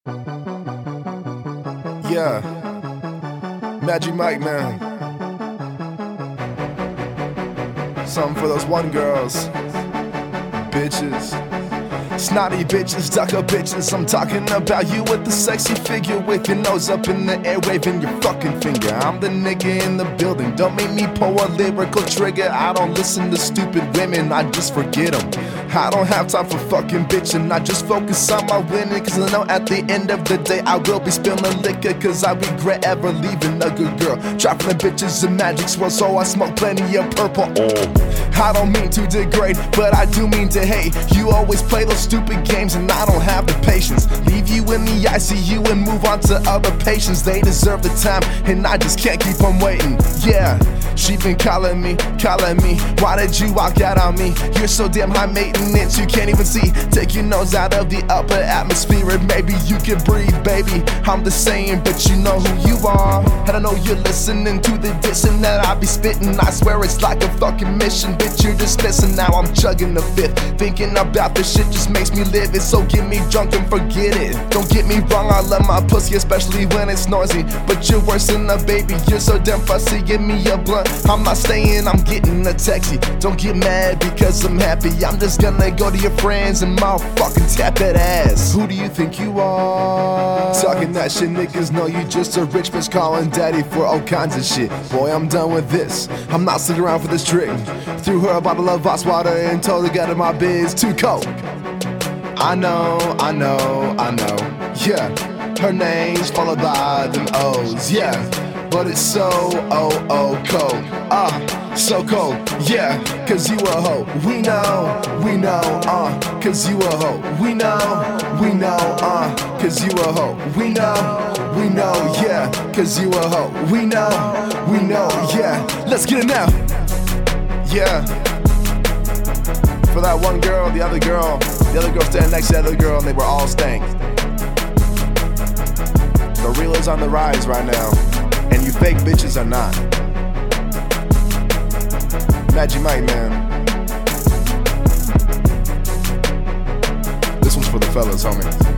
Yeah, Magic Mike, man. Something for those one girls, bitches. Snotty bitches, ducker bitches. I'm talking about you with the sexy figure, with your nose up in the air, waving your fucking finger. I'm the nigga in the building, don't make me pull a lyrical trigger. I don't listen to stupid women, I just forget them. I don't have time for fucking bitching, I just focus on my winning. Cause I know at the end of the day I will be spilling liquor, cause I regret ever leaving a good girl. Dropping the bitches in Magic Swirl, so I smoke plenty of purple. I don't mean to degrade, but I do mean to hate. You always play those stupid games and I don't have the patience. Leave you in the ICU and move on to other patients. They deserve the time and I just can't keep on waiting. Yeah, she been calling me. Why did you walk out on me? You're so damn high maintenance, you can't even see. Take your nose out of the upper atmosphere and maybe you can breathe, baby. I'm the same, but you know who you are. And I know you're listening to the dissing that I be spitting. I swear it's like a fucking mission, bitch, you're dismissing. Now I'm chugging the fifth, thinking about this shit just makes me live it. So get me drunk and forget it. Don't get me wrong, I love my pussy, especially when it's noisy. But you're worse than a baby, you're so damn fussy. Give me a blunt, I'm not staying, I'm getting a taxi. Don't get mad because I'm happy, I'm just gonna go to your friends and motherfucking tap that ass. Who do you think you are? Talking that shit, niggas know you just a rich bitch calling daddy for all kinds of shit. Boy, I'm done with this, I'm not sticking around for this trick. Threw her a bottle of Voss water and told her get in my biz too cold. I know, yeah. Her name's followed by them O's, yeah. But it's so, cold, so cold, yeah. Cause you a hoe, we know, cause you a hoe, we know, cause you a hoe, we know, yeah. Cause you a hoe, we know, yeah. Let's get it now, yeah. For that one girl, the other girl standing next to the other girl, and they were all stank. The real is on the rise right now, and you fake bitches are not. Magic Mike, man. This one's for the fellas, homie.